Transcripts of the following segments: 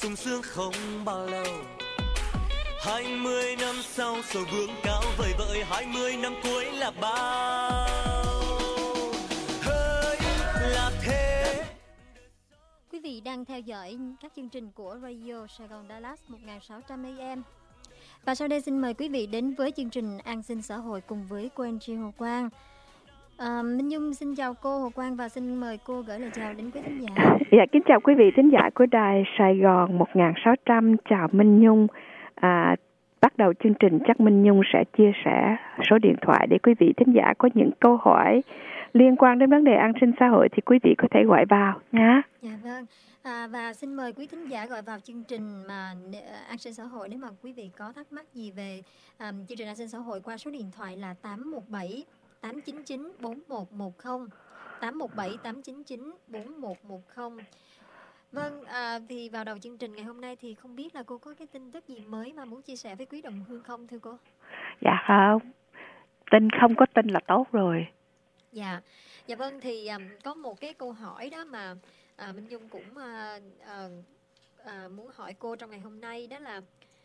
sung sướng không bao lâu. 20 năm sau sầu vương cao vời vợi, 20 năm cuối là bao. Hỡi là thế. Quý vị đang theo dõi các chương trình của Radio Sài Gòn Dallas 1600 AM. Và sau đây xin mời quý vị đến với chương trình An sinh xã hội cùng với cô Angie Hồ Quang. Minh Nhung xin chào cô Hồ Quang và xin mời cô gửi lời chào đến quý khán giả. Dạ, kính chào quý vị thính giả của đài Sài Gòn 1600, chào Minh Nhung. Bắt đầu chương trình chắc Minh Nhung sẽ chia sẻ số điện thoại để quý vị thính giả có những câu hỏi liên quan đến vấn đề an sinh xã hội thì quý vị có thể gọi vào nhé. Dạ vâng. Và xin mời quý thính giả gọi vào chương trình mà an sinh xã hội nếu mà quý vị có thắc mắc gì về chương trình an sinh xã hội qua số điện thoại là 817 899 4110 817 899 4110. Vâng, thì vào đầu chương trình ngày hôm nay thì không biết là cô có cái tin tức gì mới mà muốn chia sẻ với quý đồng hương không thưa cô? Dạ không, không có tin là tốt rồi. Dạ vâng, thì có một cái câu hỏi đó mà Minh Nhung cũng muốn hỏi cô trong ngày hôm nay, đó là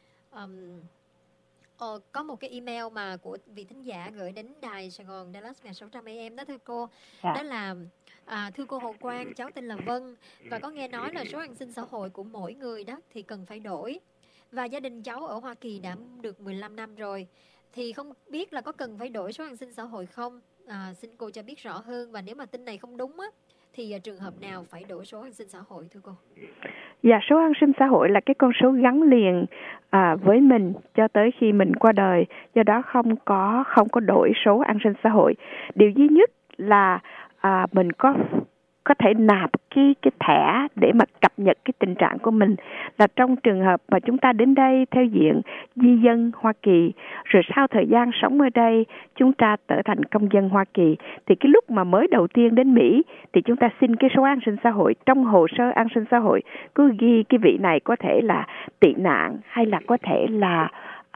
có một cái email mà của vị thính giả gửi đến đài Sài Gòn Dallas 1600 AM đó thưa cô. Dạ. Đó là thưa cô Hồ Quang, cháu tên là Vân và có nghe nói là số an sinh xã hội của mỗi người đó thì cần phải đổi. Và gia đình cháu ở Hoa Kỳ đã được 15 năm rồi. Thì không biết là có cần phải đổi số an sinh xã hội không? Xin cô cho biết rõ hơn, và nếu mà tin này không đúng á thì trường hợp nào phải đổi số an sinh xã hội thưa cô? Dạ, số an sinh xã hội là cái con số gắn liền với mình cho tới khi mình qua đời, do đó không có đổi số an sinh xã hội. Điều duy nhất là mình có thể nạp cái thẻ để mà cập nhật cái tình trạng của mình, là trong trường hợp mà chúng ta đến đây theo diện di dân Hoa Kỳ, rồi sau thời gian sống ở đây chúng ta trở thành công dân Hoa Kỳ, thì cái lúc mà mới đầu tiên đến Mỹ thì chúng ta xin cái số an sinh xã hội. Trong hồ sơ an sinh xã hội cứ ghi cái vị này có thể là tị nạn hay là có thể là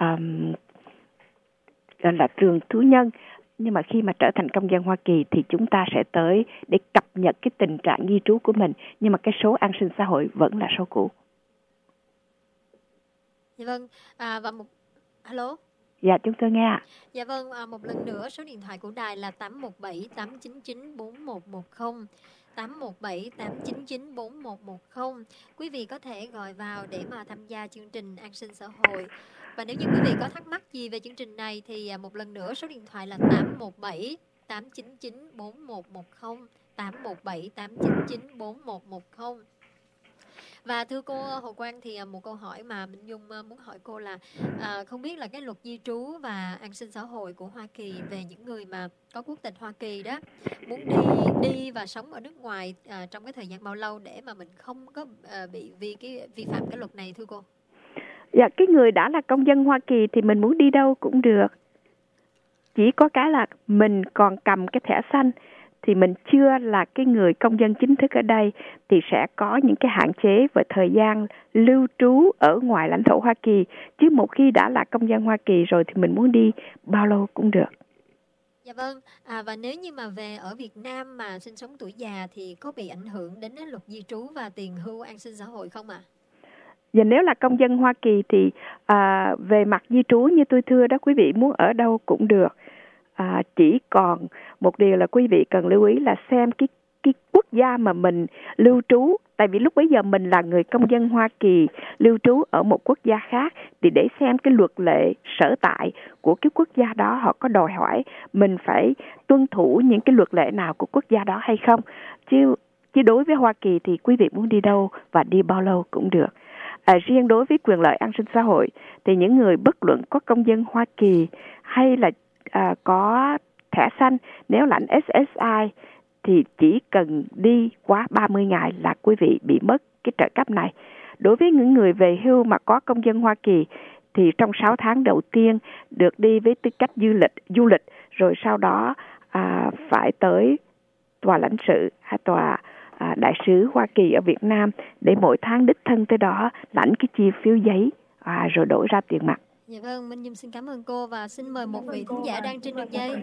trường tù nhân. Nhưng mà khi mà trở thành công dân Hoa Kỳ thì chúng ta sẽ tới để cập nhật cái tình trạng di trú của mình. Nhưng mà cái số an sinh xã hội vẫn là số cũ. Dạ vâng. Và Hello? Dạ, chúng tôi nghe ạ. Dạ vâng, một lần nữa số điện thoại của đài là 817 899 4110. 817 899 4110. Quý vị có thể gọi vào để mà tham gia chương trình an sinh xã hội. Và nếu như quý vị có thắc mắc gì về chương trình này thì một lần nữa số điện thoại là 817 899 4110. 817 899 4110. Và thưa cô Hồ Quang, thì một câu hỏi mà Minh Nhung muốn hỏi cô là không biết là cái luật di trú và an sinh xã hội của Hoa Kỳ về những người mà có quốc tịch Hoa Kỳ đó muốn đi và sống ở nước ngoài trong cái thời gian bao lâu để mà mình không có bị vi phạm cái luật này thưa cô? Dạ, cái người đã là công dân Hoa Kỳ thì mình muốn đi đâu cũng được. Chỉ có cái là mình còn cầm cái thẻ xanh thì mình chưa là cái người công dân chính thức ở đây thì sẽ có những cái hạn chế về thời gian lưu trú ở ngoài lãnh thổ Hoa Kỳ. Chứ một khi đã là công dân Hoa Kỳ rồi thì mình muốn đi bao lâu cũng được. Dạ vâng, và nếu như mà về ở Việt Nam mà sinh sống tuổi già thì có bị ảnh hưởng đến luật di trú và tiền hưu an sinh xã hội không ạ? Và nếu là công dân Hoa Kỳ thì về mặt di trú như tôi thưa đó, quý vị muốn ở đâu cũng được. Chỉ còn một điều là quý vị cần lưu ý là xem cái quốc gia mà mình lưu trú. Tại vì lúc bấy giờ mình là người công dân Hoa Kỳ lưu trú ở một quốc gia khác, thì để xem cái luật lệ sở tại của cái quốc gia đó họ có đòi hỏi mình phải tuân thủ những cái luật lệ nào của quốc gia đó hay không. Chứ đối với Hoa Kỳ thì quý vị muốn đi đâu và đi bao lâu cũng được. Riêng đối với quyền lợi an sinh xã hội thì những người bất luận có công dân Hoa Kỳ hay là có thẻ xanh, nếu lãnh SSI thì chỉ cần đi quá 30 ngày là quý vị bị mất cái trợ cấp này. Đối với những người về hưu mà có công dân Hoa Kỳ thì trong 6 tháng đầu tiên được đi với tư cách du lịch rồi sau đó phải tới tòa lãnh sự hay tòa đại sứ Hoa Kỳ ở Việt Nam để mỗi tháng đích thân tới đó lãnh cái chi phiếu giấy rồi đổi ra tiền mặt. Dạ vâng, Minh Nhung xin cảm ơn cô và xin mời một vị thính giả đang trên đường dây.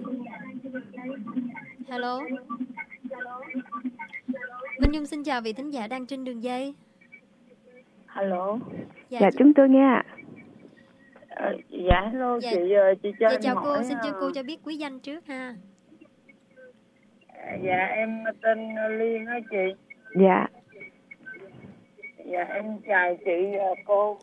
Hello. Minh Nhung xin chào vị thính giả đang trên đường dây. Alo. Dạ chúng tôi nghe ạ. Dạ hello Dạ. chị cho Dạ, em chào hỏi. cô, xin cô cho biết quý danh trước ha. Dạ em tên Liên á chị. Dạ. Dạ em chào chị cô.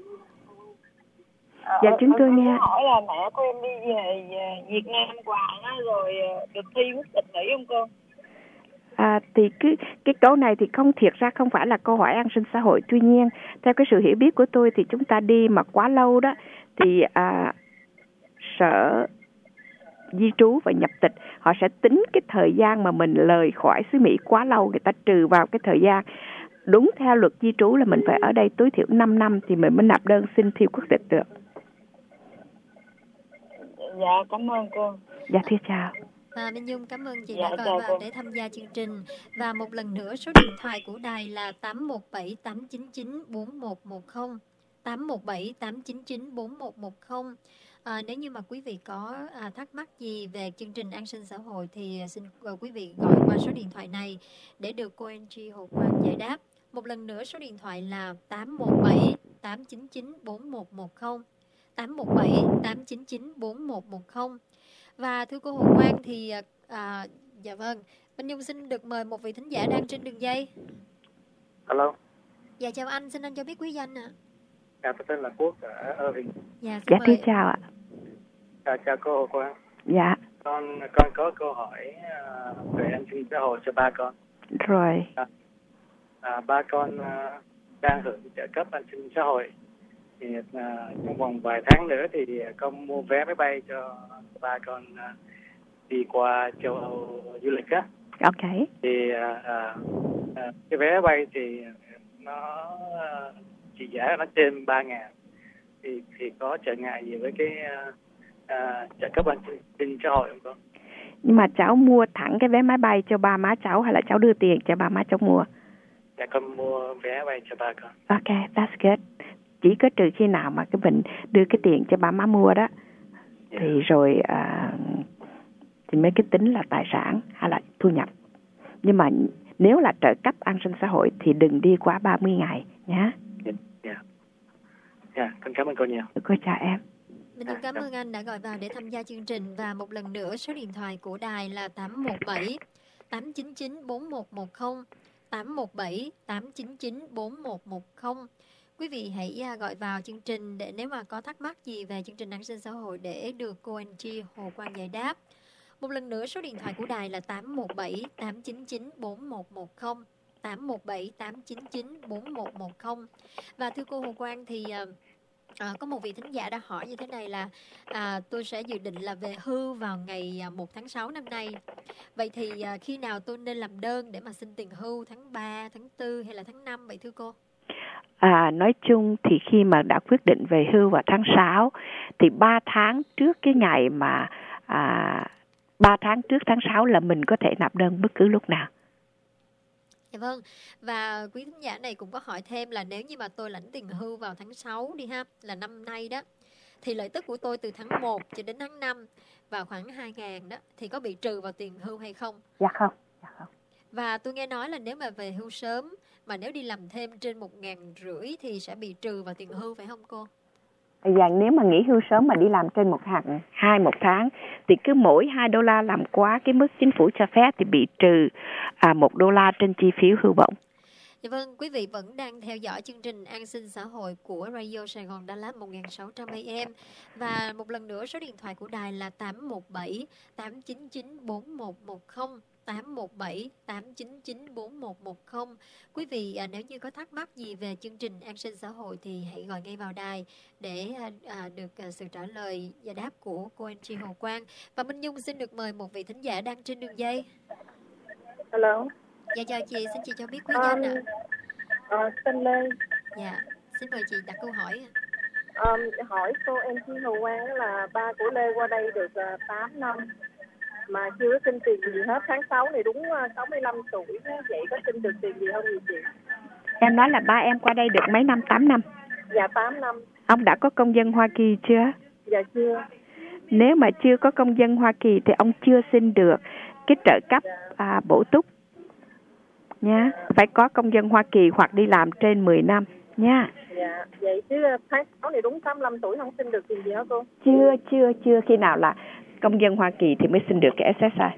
Dạ chúng tôi em nghe. muốn hỏi là mẹ của em đi về Việt Nam hoài á, rồi được thi quốc tịch Mỹ không cô? Thì cái câu này thì thiệt ra không phải là câu hỏi an sinh xã hội. Tuy nhiên theo cái sự hiểu biết của tôi thì chúng ta đi mà quá lâu đó thì Sở Di trú và Nhập tịch họ sẽ tính cái thời gian mà mình rời khỏi xứ Mỹ quá lâu, người ta trừ vào cái thời gian. Đúng theo luật di trú là mình phải ở đây tối thiểu 5 năm thì mình mới nạp đơn xin thi quốc tịch được. Dạ cảm ơn cô. Dạ thưa chào. Minh Nhung cảm ơn chị Dạ, đã chào gọi vào cô. để tham gia chương trình. Và một lần nữa số điện thoại của đài là 817 899 4110, 817 899 4110. Nếu như mà quý vị có thắc mắc gì về chương trình an sinh xã hội thì xin quý vị gọi qua số điện thoại này để được cô Angie Hồ Quang giải đáp. Một lần nữa số điện thoại là 817 899 4110, 817 899 4110. Và thưa cô Hồ Quang thì dạ vâng, Minh Nhung xin được mời một vị thính giả đang trên đường dây. Alo. Dạ chào anh, xin anh cho biết quý danh ạ. Tôi tên là Quốc ở Irving. Dạ Dạ xin thưa mời. chào ạ. Chào cô Hồ Quang. Dạ. Con có câu hỏi về an sinh xã hội cho ba con. Rồi. Ba con đang hưởng trợ cấp an sinh xã hội. Thì trong vòng vài tháng nữa thì con mua vé máy bay cho ba con đi qua châu Âu du lịch á. Ok. Thì cái vé máy bay thì nó trị giá nó trên 3.000. Thì có trở ngại gì với cái trợ cấp an sinh xã hội không con? Nhưng mà cháu mua thẳng cái vé máy bay cho ba má cháu hay là cháu đưa tiền cho ba má cháu mua? Dạ con mua vé máy bay cho ba con. Ok, that's good. Chỉ có trừ khi nào mà cái mình đưa cái tiền cho ba má mua đó, thì rồi thì mấy cái tính là tài sản hay là thu nhập. Nhưng mà nếu là trợ cấp an sinh xã hội thì đừng đi quá 30 ngày nhé. Dạ, con cảm ơn cô nhiều. Cô chào em. Mình cũng cảm ơn anh đã gọi vào để tham gia chương trình. Và một lần nữa số điện thoại của đài là 817 899 4110, 817 899 4110. Quý vị hãy gọi vào chương trình để nếu mà có thắc mắc gì về chương trình an sinh xã hội để được cô Angie Hồ Quang giải đáp. Một lần nữa số điện thoại của đài là 817 899 4110, 817 899 4110. Và thưa cô Hồ Quang thì có một vị thính giả đã hỏi như thế này là tôi sẽ dự định là về hưu vào ngày 1 tháng 6 năm nay. Vậy thì khi nào tôi nên làm đơn để mà xin tiền hưu, tháng 3, tháng 4 hay là tháng 5 vậy thưa cô? Nói chung thì khi mà đã quyết định về hưu vào tháng 6 thì 3 tháng trước cái ngày mà 3 tháng trước tháng 6 là mình có thể nạp đơn bất cứ lúc nào. Dạ vâng. Và quý thính giả này cũng có hỏi thêm là nếu như mà tôi lãnh tiền hưu vào tháng 6 đi ha, là năm nay đó, thì lợi tức của tôi từ tháng 1 cho đến tháng 5 vào khoảng 2.000 đó, thì có bị trừ vào tiền hưu hay không? Dạ không. Và tôi nghe nói là nếu mà về hưu sớm mà nếu đi làm thêm trên 1.500 thì sẽ bị trừ vào tiền hưu phải không cô? Dạ, nếu mà nghỉ hưu sớm mà đi làm trên một tháng thì cứ mỗi $2 làm quá cái mức chính phủ cho phép thì bị trừ $1 trên chi phí hưu bổng. Dạ vâng, quý vị vẫn đang theo dõi chương trình An sinh xã hội của Radio Sài Gòn Đà Lạt 1600 AM. Và một lần nữa số điện thoại của đài là 817 899 4110, 817 899 4110. Quý vị nếu như có thắc mắc gì về chương trình An sinh xã hội thì hãy gọi ngay vào đài để được sự trả lời giải đáp của cô Angie Hồ Quang. Và Minh Nhung xin được mời một vị thính giả đang trên đường dây. Hello. Dạ chào chị, xin chị cho biết quý danh ạ. Tên Lê. Dạ, xin mời chị đặt câu hỏi. Hỏi cô Angie Hồ Quang là ba của Lê qua đây được 8 năm mà chưa có xin tiền gì hết. Tháng 6 này đúng 65 tuổi, vậy có xin được tiền gì không chị? Em nói là ba em qua đây được mấy năm? 8 năm. Dạ 8 năm. Ông đã có công dân Hoa Kỳ chưa? Dạ chưa. Nếu mà chưa có công dân Hoa Kỳ thì ông chưa xin được cái trợ cấp bổ túc nha. Phải có công dân Hoa Kỳ hoặc đi làm trên 10 năm nha. Dạ, vậy chứ tháng 6 này đúng 85 tuổi không xin được tiền gì hả cô? Chưa khi nào là công dân Hoa Kỳ thì mới xin được cái SSI.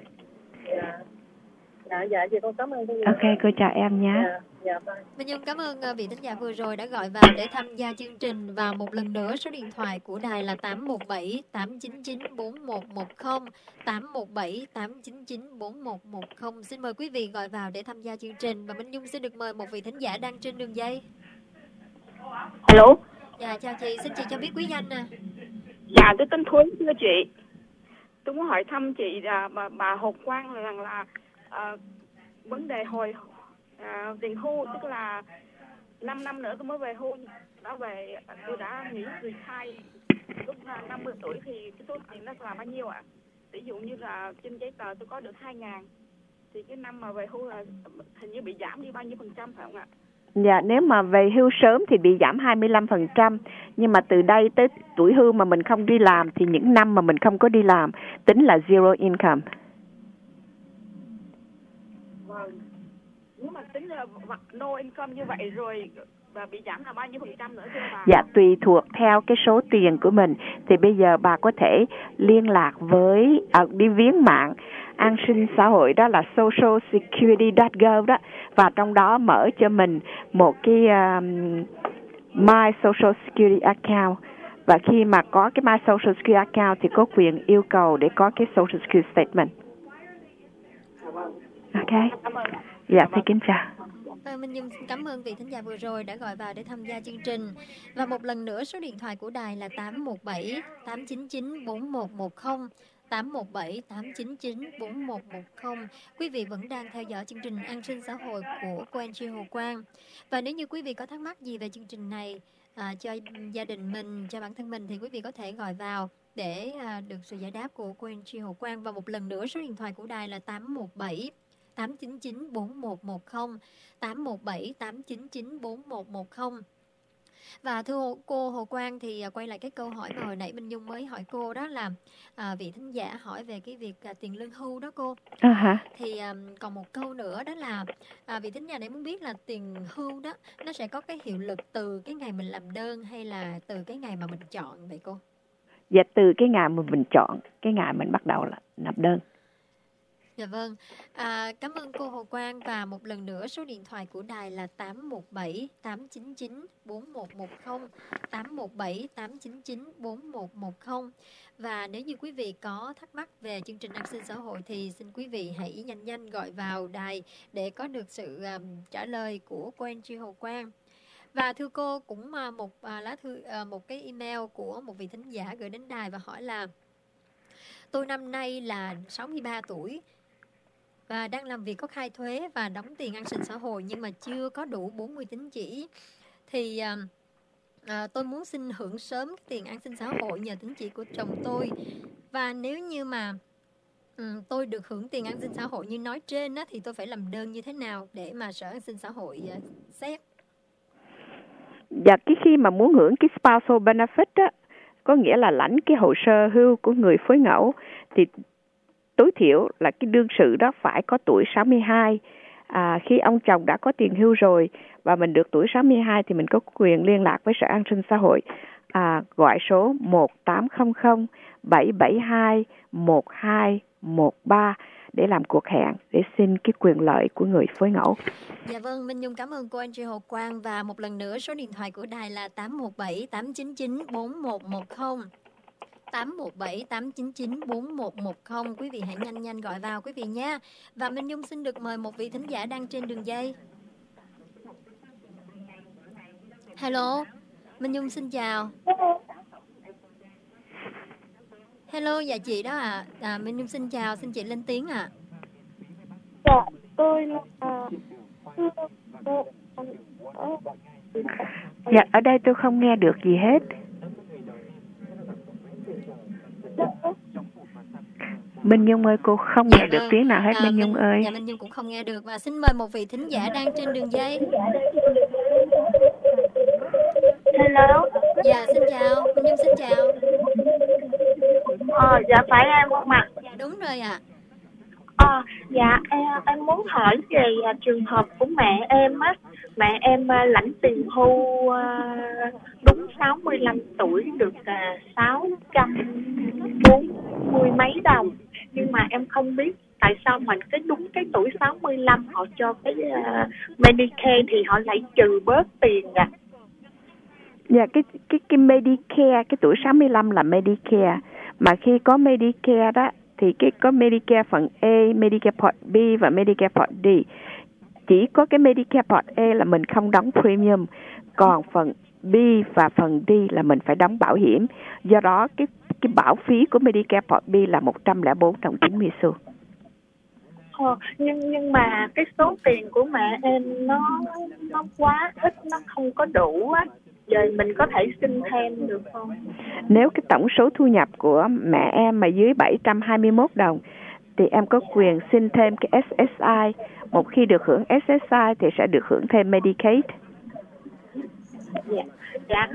Dạ, vậy con cảm ơn cô. Ok, cô chào em nhé. Dạ, bye. Minh Nhung cảm ơn vị thính giả vừa rồi đã gọi vào để tham gia chương trình, và một lần nữa số điện thoại của đài là 817 899 4110, 817 899 4110. Xin mời quý vị gọi vào để tham gia chương trình, và Minh Nhung sẽ được mời một vị thính giả đang trên đường dây. Alo. Dạ, chào chị, xin chị cho biết quý danh nè. Dạ, tôi tên Thuấn thưa chị. Tôi muốn hỏi thăm chị là bà Hồ Quang rằng là vấn đề hồi tiền hưu, tức là 5 năm nữa tôi mới về hưu, tôi đã nghỉ retire lúc 50 tuổi thì cái số tiền đó là bao nhiêu ạ? Ví dụ như là trên giấy tờ tôi có được 2.000 thì cái năm mà về hưu là hình như bị giảm đi bao nhiêu % phải không ạ? Dạ, nếu mà về hưu sớm thì bị giảm 25%, nhưng mà từ đây tới tuổi hưu mà mình không đi làm thì những năm mà mình không có đi làm tính là zero income. Vâng. Nếu mà tính là no income như vậy rồi và bị giảm là bao nhiêu % nữa thưa bà? Dạ, tùy thuộc theo cái số tiền của mình. Thì bây giờ bà có thể liên lạc với đi viếng mạng an sinh xã hội, đó là socialsecurity.gov đó, và trong đó mở cho mình một cái My Social Security Account, và khi mà có cái My Social Security Account thì có quyền yêu cầu để có cái Social Security Statement. Ok. Dạ, xin kính chào. Minh Nhung xin cảm ơn vị thính giả vừa rồi đã gọi vào để tham gia chương trình. Và một lần nữa số điện thoại của đài là 817 899 4110, 817 899 4110. Quý vị vẫn đang theo dõi chương trình An sinh xã hội của cô Angie Hồ Quang. Và nếu như quý vị có thắc mắc gì về chương trình này cho gia đình mình, cho bản thân mình, thì quý vị có thể gọi vào để được sự giải đáp của cô Angie Hồ Quang. Và một lần nữa số điện thoại của đài là 817 899 4110, 817 899 4110. Và thưa cô Hồ Quang, thì quay lại cái câu hỏi mà hồi nãy Minh Nhung mới hỏi cô, đó là vị thính giả hỏi về cái việc tiền lương hưu đó cô. Thì còn một câu nữa, đó là vị thính giả này muốn biết là tiền hưu đó nó sẽ có cái hiệu lực từ cái ngày mình làm đơn hay là từ cái ngày mà mình chọn vậy cô? Dạ, từ cái ngày mà mình chọn, cái ngày mình bắt đầu là nộp đơn. Dạ vâng, cảm ơn cô Hồ Quang. Và một lần nữa số điện thoại của đài là 817 899 4110, 817 899 4110. Và nếu như quý vị có thắc mắc về chương trình an sinh xã hội thì xin quý vị hãy nhanh gọi vào đài để có được sự trả lời của cô Angie Hồ Quang. Và thưa cô, cũng một lá thư, một cái email của một vị thính giả gửi đến đài và hỏi là: tôi năm nay là 63 tuổi và đang làm việc có khai thuế và đóng tiền an sinh xã hội nhưng mà chưa có đủ 40 tín chỉ. Thì tôi muốn xin hưởng sớm cái tiền an sinh xã hội nhờ tín chỉ của chồng tôi. Và nếu như mà tôi được hưởng tiền an sinh xã hội như nói trên á, thì tôi phải làm đơn như thế nào để mà Sở An sinh xã hội xét? Dạ, cái khi mà muốn hưởng cái spousal benefit á, có nghĩa là lãnh cái hồ sơ hưu của người phối ngẫu, thì tối thiểu là cái đương sự đó phải có tuổi 62. Khi ông chồng đã có tiền hưu rồi và mình được tuổi 62 thì mình có quyền liên lạc với Sở An sinh xã hội, gọi số 1800 772 1213 để làm cuộc hẹn để xin cái quyền lợi của người phối ngẫu. Dạ vâng, Minh Nhung cảm ơn cô Angie Hồ Quang. Và một lần nữa số điện thoại của đài là 817 899 4110, 817 899 4110. Quý vị hãy nhanh gọi vào quý vị nha. Và Minh Nhung xin được mời một vị thính giả đang trên đường dây. Hello, Minh Nhung xin chào. Hello, dạ chị đó ạ. Minh Nhung xin chào, xin chị lên tiếng ạ. Dạ, tôi Dạ, ở đây tôi không nghe được gì hết. Minh Nhung ơi, cô không nghe được tiếng nào hết. Minh Nhung ơi. Dạ, Minh Nhung cũng không nghe được. Và xin mời một vị thính giả đang trên đường dây. Hello. Dạ, xin chào. Minh Nhung xin chào. Dạ phải em không ạ? Dạ đúng rồi ạ. Dạ em muốn hỏi về trường hợp của mẹ em á, Mẹ em lãnh tiền hưu đúng 65 tuổi được 640 mấy đồng. Nhưng mà em không biết tại sao mình đúng cái tuổi 65 họ cho cái Medicare thì họ lại trừ bớt tiền à. Dạ, cái Medicare, cái tuổi 65 là Medicare. Mà khi có Medicare đó thì có Medicare phần A, Medicare Part B và Medicare Part D. Chỉ có cái Medicare Part A là mình không đóng premium, còn phần B và phần D là mình phải đóng bảo hiểm. Do đó cái bảo phí của Medicare Part B là 104 đồng 90 xu. Nhưng mà cái số tiền của mẹ em nó quá ít, nó không có đủ á. Giờ mình có thể xin thêm được không? Nếu cái tổng số thu nhập của mẹ em mà dưới 721 đồng thì em có quyền xin thêm cái SSI. Một khi được hưởng SSI thì sẽ được hưởng thêm Medicaid. Dạ.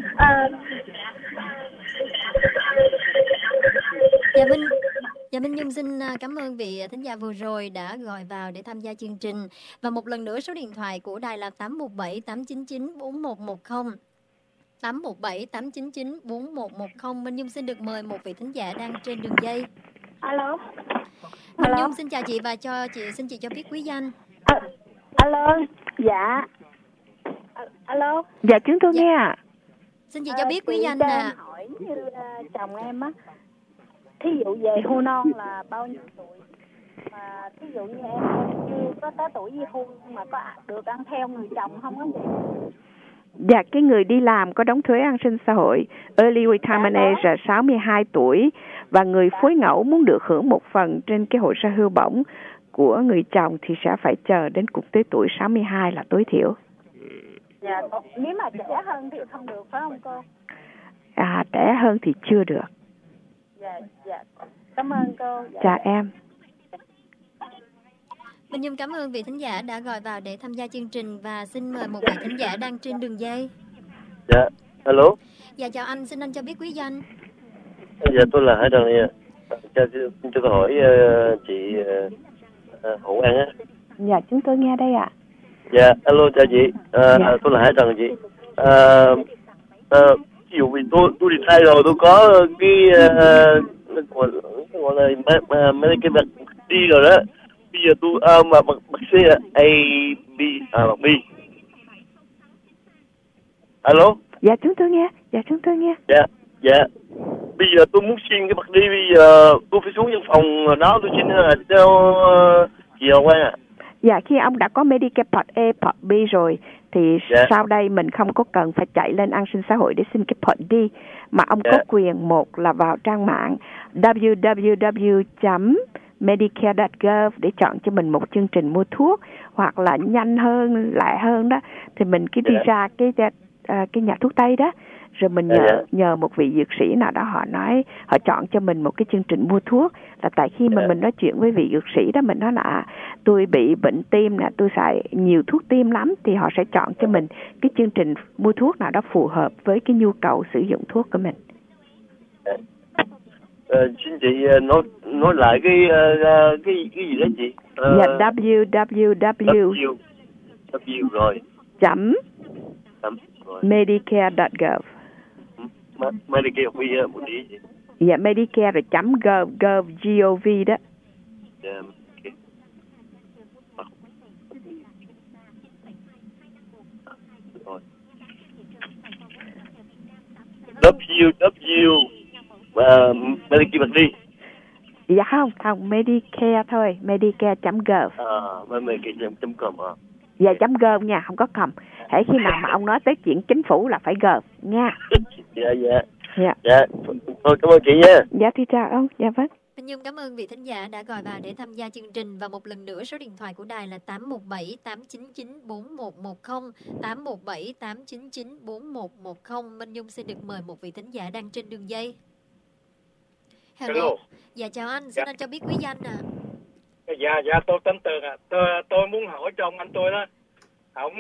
Dạ Minh Nhung xin cảm ơn vị thính giả vừa rồi đã gọi vào để tham gia chương trình. Và một lần nữa số điện thoại của đài là 817 899 4110. 817 899 4110. Minh Nhung xin được mời một vị thính giả đang trên đường dây. Alo. Minh Nhung xin chào chị và xin chị cho biết quý danh. Alo. Dạ. Alo. Dạ chúng tôi nghe ạ. Xin chị cho biết quý danh nè. Hỏi như chồng em á, thí dụ về hưu non là bao nhiêu tuổi? Mà thí dụ như em chưa có tới tuổi về hưu mà có được ăn theo người chồng không á vậy? Dạ, cái người đi làm có đóng thuế an sinh xã hội Early Retirement Age là 62 tuổi và người phối ngẫu muốn được hưởng một phần trên cái hồ sơ hưu bổng của người chồng thì sẽ phải chờ đến cùng tới tuổi 62 là tối thiểu. Dạ, nếu mà trẻ hơn thì không được phải không cô? Trẻ hơn thì chưa được. Dạ. Cảm ơn cô. Dạ. Chào em. Minh Nhung cảm ơn vị thính giả đã gọi vào để tham gia chương trình và xin mời một vị thính giả đang trên đường dây. Dạ, alo. Dạ chào anh, xin anh cho biết quý danh. Dạ tôi là Hải Trần nha. Cho tôi hỏi chị Hữu An á. Dạ chúng tôi nghe đây ạ. Dạ, alo chào chị. Tôi là Hải Trần chị. Ví dụ vì tôi đi thay rồi, tôi có cái gọi là mấy cái vật đi rồi đó. Bây giờ tôi mà bác sĩ là A, B, B. Alo? Dạ chúng tôi nghe. Dạ. Bây giờ tôi muốn xin cái bật đi, bây giờ tôi phải xuống văn phòng đó tôi xin theo chị Hồng Quang ạ. Dạ, khi ông đã có Medicare Part A, Part B rồi thì sau đây mình không có cần phải chạy lên an sinh xã hội để xin cái Part D, mà ông có quyền một là vào trang mạng www.medicare.gov để chọn cho mình một chương trình mua thuốc, hoặc là nhanh hơn, lẹ hơn đó thì mình cứ đi ra cái nhà thuốc Tây đó, rồi mình nhờ một vị dược sĩ nào đó, họ chọn cho mình một cái chương trình mua thuốc. Là tại khi mà mình nói chuyện với vị dược sĩ đó, mình nói là tôi bị bệnh tim nè, tôi xài nhiều thuốc tim lắm, thì họ sẽ chọn cho mình cái chương trình mua thuốc nào đó phù hợp với cái nhu cầu sử dụng thuốc của mình. Xin chị nói lại cái gì đó chị? Dạ, www. Rồi. Medicare.gov. Medicare bây giờ một tí gì? Dạ, Medicare rồi .gov, gov đó. Dạ, www Medicare bật đi. Dạ không, Medicare thôi, Medicare.gov. Medicare.com à. Dạ, .gov nha, không có cầm. Hễ khi nào mà ông nói tới chuyện chính phủ là phải gov nha. Dạ. Thôi cảm ơn chị nha. Dạ thì chào ông. Dạ vâng. Minh Nhung cảm ơn vị thính giả đã gọi vào để tham gia chương trình, và một lần nữa số điện thoại của đài là 817 899 4110, 817 899 4110. Minh Nhung xin được mời một vị thính giả đang trên đường dây. Hello. Dạ chào anh, xin anh cho biết quý danh ạ. Dạ tôi tên Tường ạ. Tôi muốn hỏi cho ông anh tôi đó. Ông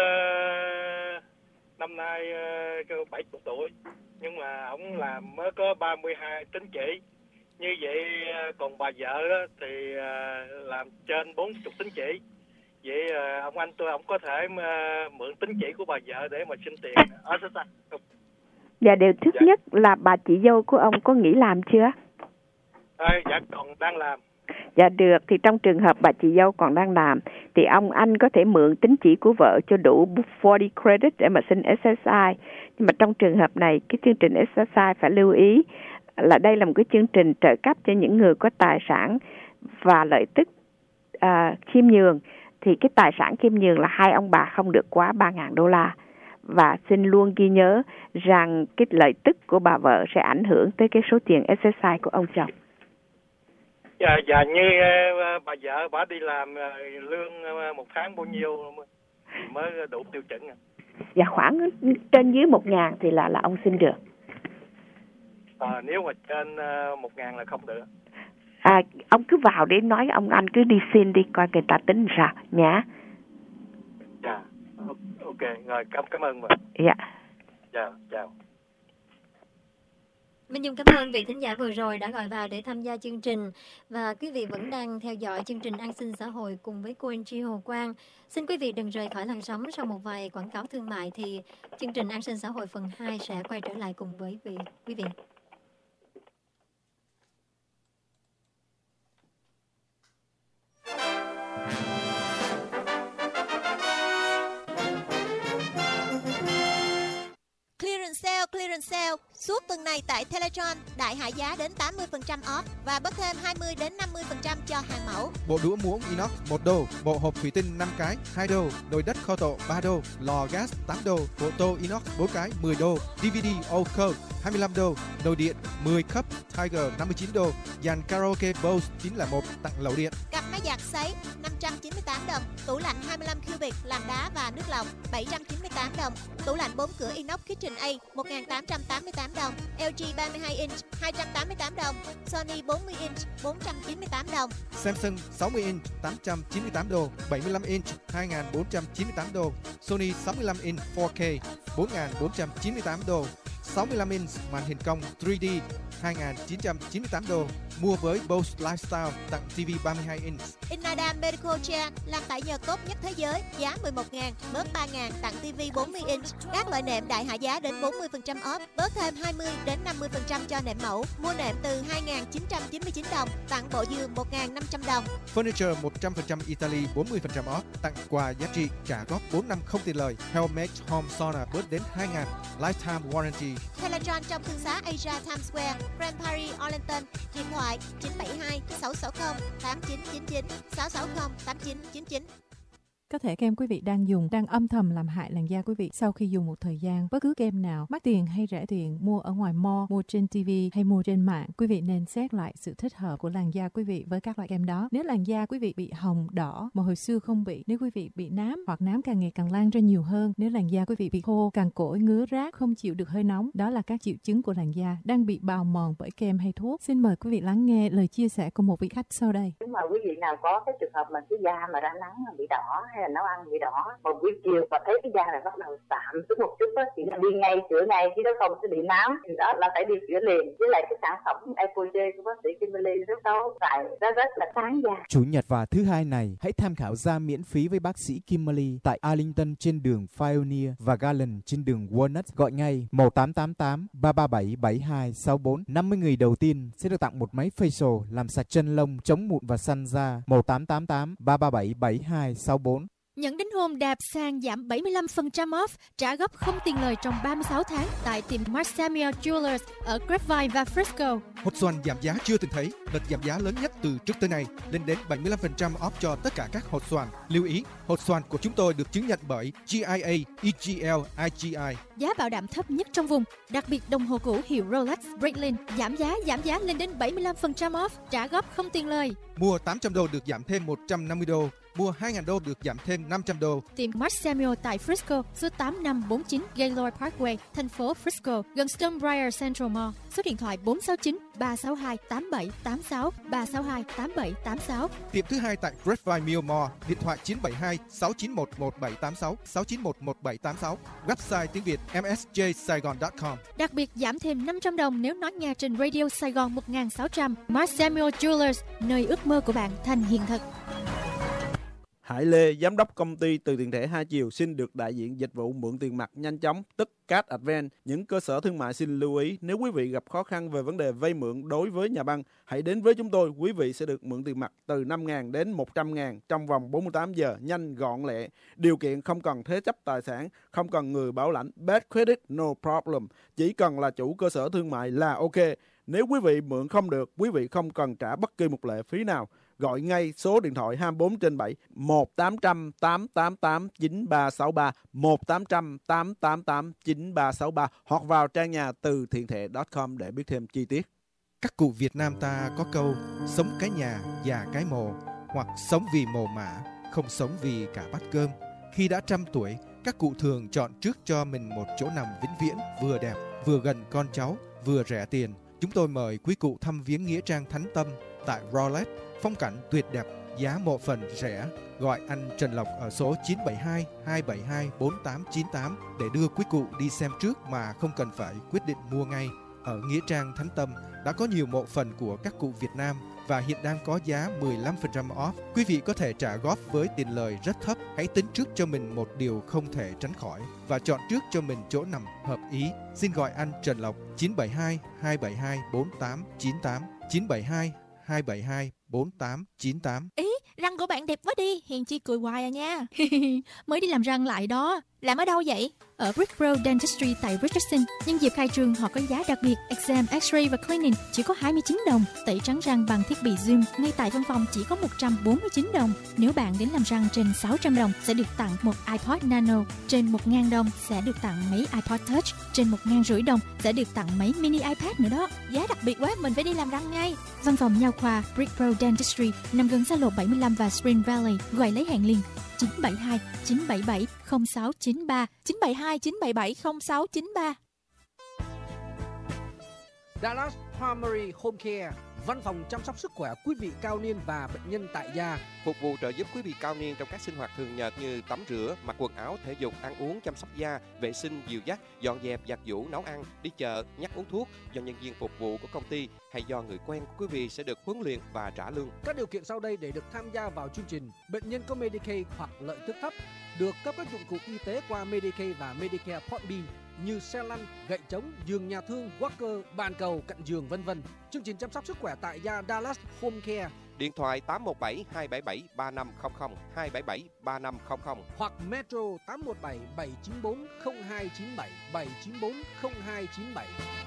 năm nay 70 tuổi, nhưng mà ông làm mới có 32 tín chỉ. Như vậy còn bà vợ đó thì làm trên 40 tín chỉ. Vậy ông anh tôi ông có thể mượn tín chỉ của bà vợ để mà xin tiền SSI không? Dạ, điều thứ nhất là bà chị dâu của ông có nghỉ làm chưa? Dạ còn đang làm. Dạ được, thì trong trường hợp bà chị dâu còn đang làm thì anh có thể mượn tín chỉ của vợ cho đủ 40 credit để mà xin SSI. Nhưng mà trong trường hợp này, cái chương trình SSI phải lưu ý là đây là một cái chương trình trợ cấp cho những người có tài sản và lợi tức khiêm nhường. Thì cái tài sản khiêm nhường là hai ông bà không được quá $3,000. Và xin luôn ghi nhớ rằng cái lợi tức của bà vợ sẽ ảnh hưởng tới cái số tiền SSI của ông chồng. Dạ như bà vợ bà đi làm lương một tháng bao nhiêu mới đủ tiêu chuẩn à? Dạ khoảng trên dưới 1.000 thì là ông xin được. Nếu mà trên 1.000 là không được. Ông cứ vào để nói anh cứ đi xin đi coi người ta tính sao nhá. Dạ. Ok, rồi cảm ơn bà. Dạ. Dạ, chào. Minh Dung cảm ơn vị thính giả vừa rồi đã gọi vào để tham gia chương trình. Và quý vị vẫn đang theo dõi chương trình An sinh xã hội cùng với cô Angie Hồ Quang. Xin quý vị đừng rời khỏi làn sóng. Sau một vài quảng cáo thương mại thì chương trình An sinh xã hội phần 2 sẽ quay trở lại cùng với quý vị. Clearance sale suốt tuần này tại Teletron, đại hạ giá đến 80% off và bớt thêm 20 đến 50% cho hàng mẫu. Bộ đũa muỗng inox 1 đô, bộ hộp thủy tinh 5 cái 2 đô, nồi đất kho tộ 3 đô, lò gas 8 đô, bộ tô inox 4 cái 10 đô, DVD Old Code 25 đô, nồi điện 10 cup Tiger 59 đô, dàn karaoke Bose 901 tặng lẩu điện. Cặp máy giặt sấy 598 đồng, tủ lạnh 25 cubic làm đá và nước lọc 798 đồng, tủ lạnh 4 cửa inox KitchenA 1.888 đồng, LG 32 inch 288 đồng, Sony 40 inch 498 đồng, Samsung 60 inch 898 đô, 75 inch 2.498 đô, Sony 65 inch 4K 4.498 đô, 65 inch màn hình cong 3D 2.998 đô. Mua với Bose Lifestyle tặng TV 32 inch. Inada Medical Chair làm tại nhờ tốt nhất thế giới, giá 11.000, bớt 3.000 tặng TV 40 inch. Các loại nệm đại hạ giá đến 40% off, bớt thêm 20 đến 50% cho nệm mẫu. Mua nệm từ 2.999 đồng, tặng bộ giường 1.500 đồng. Furniture 100% Italy 40% off, tặng quà giá trị, trả góp 4 năm không tiền lời. Helmet Home Sauna bớt đến 2.000, lifetime warranty. Teletron trong thương xá Asia Times Square, Grand Paris, Arlington. Điện thoại 972 660 8999 660 8999. Có thể kem quý vị đang âm thầm làm hại làn da quý vị. Sau khi dùng một thời gian, bất cứ kem nào, mắc tiền hay rẻ tiền, mua ở ngoài mall, mua trên TV hay mua trên mạng, quý vị nên xét lại sự thích hợp của làn da quý vị với các loại kem đó. Nếu làn da quý vị bị hồng, đỏ mà hồi xưa không bị, nếu quý vị bị nám hoặc nám càng ngày càng lan ra nhiều hơn, nếu làn da quý vị bị khô, cằn cỗi, ngứa rát, không chịu được hơi nóng, đó là các triệu chứng của làn da đang bị bào mòn bởi kem hay thuốc. Xin mời quý vị lắng nghe lời chia sẻ của một vị khách sau đây. Nếu mà quý vị nào có cái trường hợp mà cái da mà ra nắng mà bị đỏ hay là nấu ăn bị đỏ, một buổi chiều và thấy cái da này bắt đầu sạm xuống một chút đó, thì đi ngay chữa ngay, chứ đó không sẽ bị nám, thì đó là phải đi chữa liền. Với lại cái sản phẩm Epoge của bác sĩ Kimberly rất tốt, tại nó rất là sáng da. Chủ nhật và thứ hai này hãy tham khảo da miễn phí với bác sĩ Kimberly tại Arlington trên đường Pioneer và Garland trên đường Walnut. Gọi ngay 1888 337 7264. 50 người đầu tiên sẽ được tặng một máy facial làm sạch chân lông, chống mụn và săn da. 1888 337 7264. Nhận đính hôn đạp sang giảm 75% off, trả góp không tiền lời trong 36 tháng tại tiệm Mark Samuel Jewelers ở Grapevine và Frisco. Hột xoàn giảm giá chưa từng thấy, đợt giảm giá lớn nhất từ trước tới nay, lên đến 75% off cho tất cả các hột xoàn. Lưu ý, hột xoàn của chúng tôi được chứng nhận bởi GIA, EGL, IGI. Giá bảo đảm thấp nhất trong vùng, đặc biệt đồng hồ cũ hiệu Rolex, Breitling giảm giá lên đến 75% off, trả góp không tiền lời. Mua 800 đô được giảm thêm 150 đô. Mua 2.000 đô được giảm thêm 500 đô. Tiệm Mark Samuel tại Frisco, số 8549 Gaylord Parkway, thành phố Frisco, gần Stonebriar Central Mall. Số điện thoại 469 362 8786 362 8786. Tiệm thứ hai tại Grapevine Mill Mall, điện thoại 972 691 1786 691 1786. Website tiếng Việt msjsaigon.com. Đặc biệt giảm thêm 500 đồng nếu nói nghe trên Radio Sài Gòn 1600. Mark Samuel Jewelers, nơi ước mơ của bạn thành hiện thực. Hải Lê, giám đốc công ty Từ Tiền Thẻ Hai Chiều xin được đại diện dịch vụ mượn tiền mặt nhanh chóng, tức Cash Advance. Những cơ sở thương mại xin lưu ý, nếu quý vị gặp khó khăn về vấn đề vay mượn đối với nhà băng, hãy đến với chúng tôi. Quý vị sẽ được mượn tiền mặt từ 5.000 đến 100.000 trong vòng 48 giờ, nhanh gọn lẹ. Điều kiện không cần thế chấp tài sản, không cần người bảo lãnh, bad credit, no problem. Chỉ cần là chủ cơ sở thương mại là ok. Nếu quý vị mượn không được, quý vị không cần trả bất kỳ một lệ phí nào. Gọi ngay số điện thoại 24/7 1-800-888-9363 1-800-888-9363 hoặc vào trang nhà từ thiện thẻ.com để biết thêm chi tiết. Các cụ Việt Nam ta có câu sống cái nhà, già cái mồ, hoặc sống vì mồ mả, không sống vì cả bát cơm. Khi đã 100 tuổi, các cụ thường chọn trước cho mình một chỗ nằm vĩnh viễn, vừa đẹp, vừa gần con cháu, vừa rẻ tiền. Chúng tôi mời quý cụ thăm viếng nghĩa trang Thánh Tâm tại Rowlett, phong cảnh tuyệt đẹp, giá mộ phần rẻ. Gọi anh Trần Lộc ở số 972 272 4898 để đưa quý cụ đi xem trước mà không cần phải quyết định mua ngay. Ở nghĩa trang Thánh Tâm đã có nhiều mộ phần của các cụ Việt Nam và hiện đang có giá 15% off. Quý vị có thể trả góp với tiền lời rất thấp. Hãy tính trước cho mình một điều không thể tránh khỏi và chọn trước cho mình chỗ nằm hợp ý. Xin gọi anh Trần Lộc 972 272 4898 972 272 4898. Ý, răng của bạn đẹp quá đi, hiền chi cười hoài à nha. Mới đi làm răng lại đó. Làm ở đâu vậy? Ở Brick Road Dentistry tại Richardson. Nhân dịp khai trương họ có giá đặc biệt. Exam, X-ray và cleaning chỉ có 29 đồng. Tẩy trắng răng bằng thiết bị Zoom ngay tại văn phòng chỉ có 149 đồng. Nếu bạn đến làm răng trên 600 đồng sẽ được tặng một iPod Nano. Trên 1.000 đồng sẽ được tặng máy iPod Touch. Trên 1.500 đồng sẽ được tặng máy mini iPad nữa đó. Giá đặc biệt quá, mình phải đi làm răng ngay. Văn phòng nha khoa Brick Road Dentistry nằm gần xa lộ 75 và Spring Valley. Gọi lấy hẹn liền 972 977 0693 972 977 0693. Dallas Primary Home Care, văn phòng chăm sóc sức khỏe quý vị cao niên và bệnh nhân tại gia, phục vụ trợ giúp quý vị cao niên trong các sinh hoạt thường nhật như tắm rửa, mặc quần áo, thể dục, ăn uống, chăm sóc da, vệ sinh, dìu dắt, dọn dẹp, giặt giũ, nấu ăn, đi chợ, nhắc uống thuốc do nhân viên phục vụ của công ty hay do người quen của quý vị sẽ được huấn luyện và trả lương. Các điều kiện sau đây để được tham gia vào chương trình: bệnh nhân có Medicaid hoặc lợi tức thấp được cấp các dụng cụ y tế qua Medicaid và Medicare Part B như xe lăn, gậy trống, giường nhà thương, walker, bàn cầu, cạnh giường vân vân. Chương trình chăm sóc sức khỏe tại gia Dallas Home Care. Điện thoại 817 277 3500 277 3500 hoặc Metro 817 794 0297 794 0297.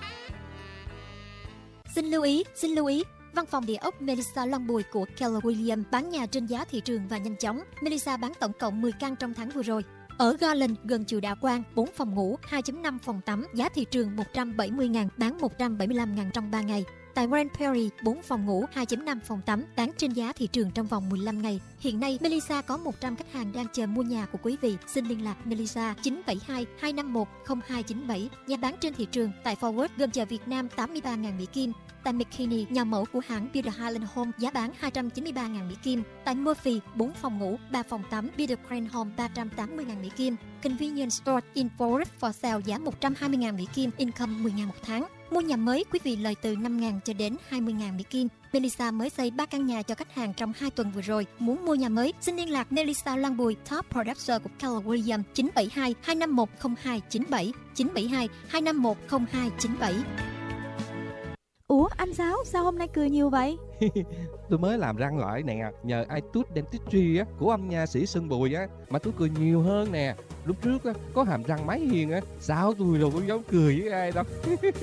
Xin lưu ý. Văn phòng địa ốc Melissa Longwood của Keller Williams bán nhà trên giá thị trường và nhanh chóng. Melissa bán tổng cộng 10 căn trong tháng vừa rồi. Ở Garland gần chùa Đạo Quang, 4 phòng ngủ, 2.5 phòng tắm, giá thị trường 170.000, bán 175.000 trong 3 ngày. Tại Grand Prairie, 4 phòng ngủ, 2.5 phòng tắm, bán trên giá thị trường trong vòng 15 ngày. Hiện nay, Melissa có 100 khách hàng đang chờ mua nhà của quý vị. Xin liên lạc Melissa 972 251 0297. Nhà bán trên thị trường tại Forward gần chợ Việt Nam 83.000 Mỹ Kim. Tại McKinney, nhà mẫu của hãng Builder Highland Home giá bán 293.000 Mỹ Kim. Tại Murphy, 4 phòng ngủ, 3 phòng tắm, Builder Crane Home 380.000 Mỹ Kim. Convenience Store in Forest for sale giá 120.000 Mỹ Kim, income 10.000 một tháng. Mua nhà mới, quý vị lời từ 5.000 cho đến 20.000 Mỹ Kim. Melissa mới xây 3 căn nhà cho khách hàng trong 2 tuần vừa rồi. Muốn mua nhà mới, xin liên lạc Melissa Longwood, Top Producer của Keller Williams 972 251 0297 972 251 0297. Ủa anh sao hôm nay cười nhiều vậy? Tôi mới làm răng lại nè, nhờ iTooth Dentistry á, của ông nha sĩ Sơn Bùi á, mà tôi cười nhiều hơn nè. Lúc trước á, có hàm răng máy hiền á, sao tôi đâu có dám cười với ai đâu.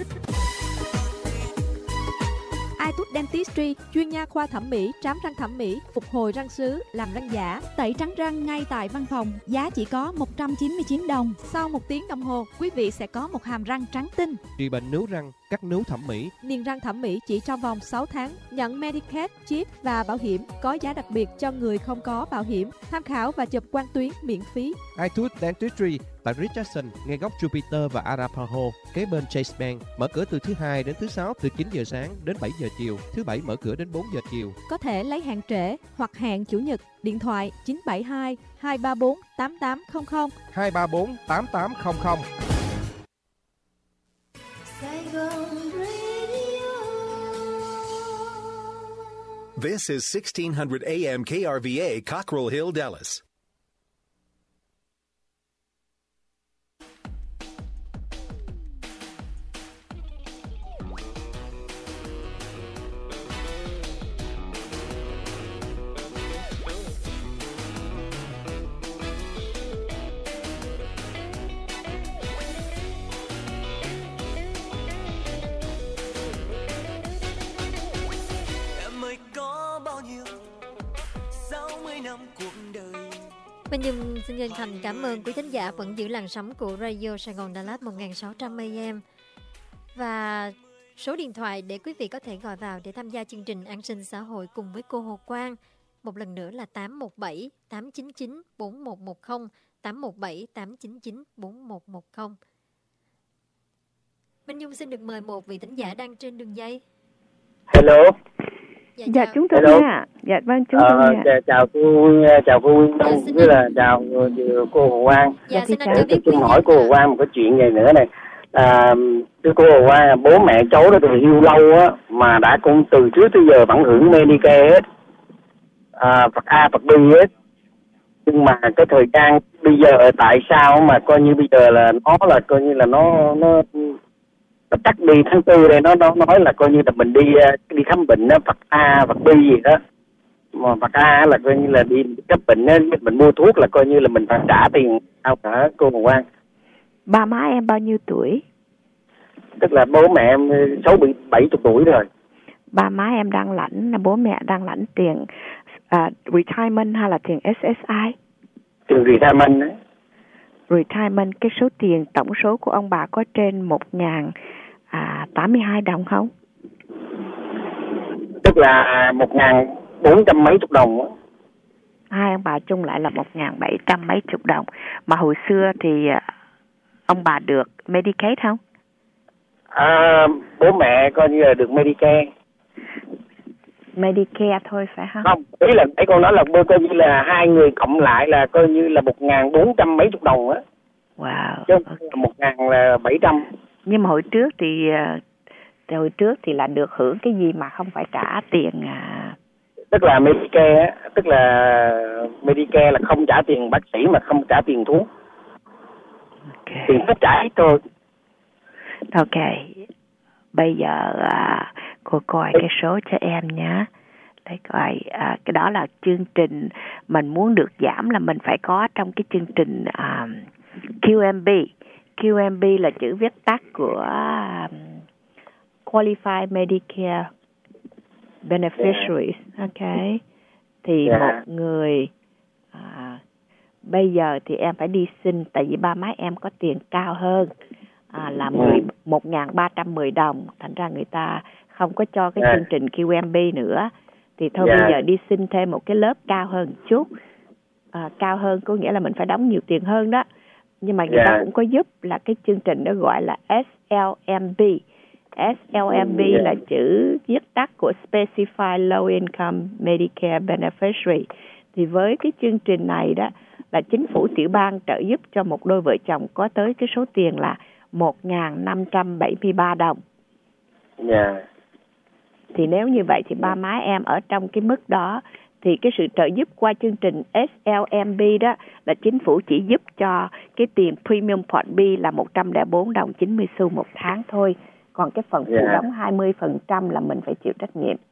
iTooth Dentistry, chuyên nha khoa thẩm mỹ, trám răng thẩm mỹ, phục hồi răng sứ, làm răng giả, tẩy trắng răng ngay tại văn phòng, giá chỉ có 199 đồng. Sau 1 tiếng đồng hồ, quý vị sẽ có một hàm răng trắng tinh. Trị bệnh nướu răng, cắt nướu thẩm mỹ, niềng răng thẩm mỹ chỉ trong vòng 6 tháng, nhận Medicaid, chip và bảo hiểm, có giá đặc biệt cho người không có bảo hiểm. Tham khảo và chụp quang tuyến miễn phí. iTooth Dentistry tại Richardson, ngay góc Jupiter và Arapaho, kế bên Chase Bank, mở cửa từ thứ Hai đến thứ Sáu từ 9 giờ sáng đến 7 giờ chiều, thứ Bảy mở cửa đến 4 giờ chiều. Có thể lấy hẹn trễ hoặc hẹn Chủ nhật. Điện thoại 972 234 8800 234 8800. This is 1600 AM KRVA, Cockrell Hill, Dallas. Minh Nhung xin chân thành cảm ơn quý thính giả vẫn giữ làn sóng của Radio Sài Gòn Đà Lạt 1600 AM. Và số điện thoại để quý vị có thể gọi vào để tham gia chương trình An sinh xã hội cùng với cô Hồ Quang. Một lần nữa là 817 899 4110, 817 899 4110. Minh Nhung xin được mời một vị thính giả đang trên đường dây. Hello. Dạ chúng tôi nghe. Dạ vâng chúng tôi nghe. Chào cô Nguyên Đông, với là chào cô Hồ Quang. Dạ xin anh cho biết. Tôi hỏi cô Hồ Quang một cái chuyện này nữa này. Thưa cô Hồ Quang, bố mẹ cháu đã từ hưu lâu á, mà đã cũng từ trước tới giờ vẫn hưởng Medicare hết, Phật A Phật B hết. Nhưng mà cái thời gian bây giờ tại sao mà coi như bây giờ là nó là coi như là nó chắc đi tháng 4 đây nó nói là coi như là mình đi khám bệnh đó, Phật A Phật B gì đó, mà Phật A là coi như là đi khám bệnh đó, mình mua thuốc là coi như là mình phải trả tiền sao cả cô Hồ Quang. Ba má em bao nhiêu tuổi? Tức là bố mẹ em 70 tuổi rồi. Ba má em đang lãnh, bố mẹ đang lãnh tiền retirement hay là tiền SSI? Tiền retirement đấy. Retirement, cái số tiền tổng số của ông bà có trên 1.082 đồng không? Tức là 1.400 mấy chục đồng á. Hai ông bà chung lại là 1.700 mấy chục đồng. Mà hồi xưa thì ông bà được Medicaid không? Bố mẹ coi như là được Medicare. Medicare thôi phải không? Không, ý là cái con nói là coi như là hai người cộng lại là coi như là 1.400 mấy chục đồng á. Wow. Chứ okay. 1.700. Nhưng mà hồi trước thì là được hưởng cái gì mà không phải trả tiền Tức là Medicare, tức là Medicare là không trả tiền bác sĩ mà không trả tiền thuốc. Okay. Tiền thuốc trả thôi. Ok. Bây giờ cô coi cái số cho em nhé. Để coi cái đó là chương trình mình muốn được giảm là mình phải có trong cái chương trình QMB. QMB là chữ viết tắt của Qualified Medicare Beneficiaries. Ok. Thì một người bây giờ thì em phải đi xin, tại vì ba má em có tiền cao hơn là 1.310 đồng. Thành ra người ta không có cho cái chương trình QMB nữa. Thì thôi bây giờ đi xin thêm một cái lớp cao hơn một chút. Cao hơn có nghĩa là mình phải đóng nhiều tiền hơn đó. Nhưng mà người ta cũng có giúp là cái chương trình đó gọi là SLMB. SLMB là chữ viết tắt của Specified Low Income Medicare Beneficiary. Thì với cái chương trình này đó là chính phủ tiểu bang trợ giúp cho một đôi vợ chồng có tới cái số tiền là 1.573 đồng. Thì nếu như vậy thì ba má em ở trong cái mức đó thì cái sự trợ giúp qua chương trình SLMB đó là chính phủ chỉ giúp cho cái tiền Premium Part B là 104 đồng 90 xu một tháng thôi. Còn cái phần phụ đóng 20% là mình phải chịu trách nhiệm.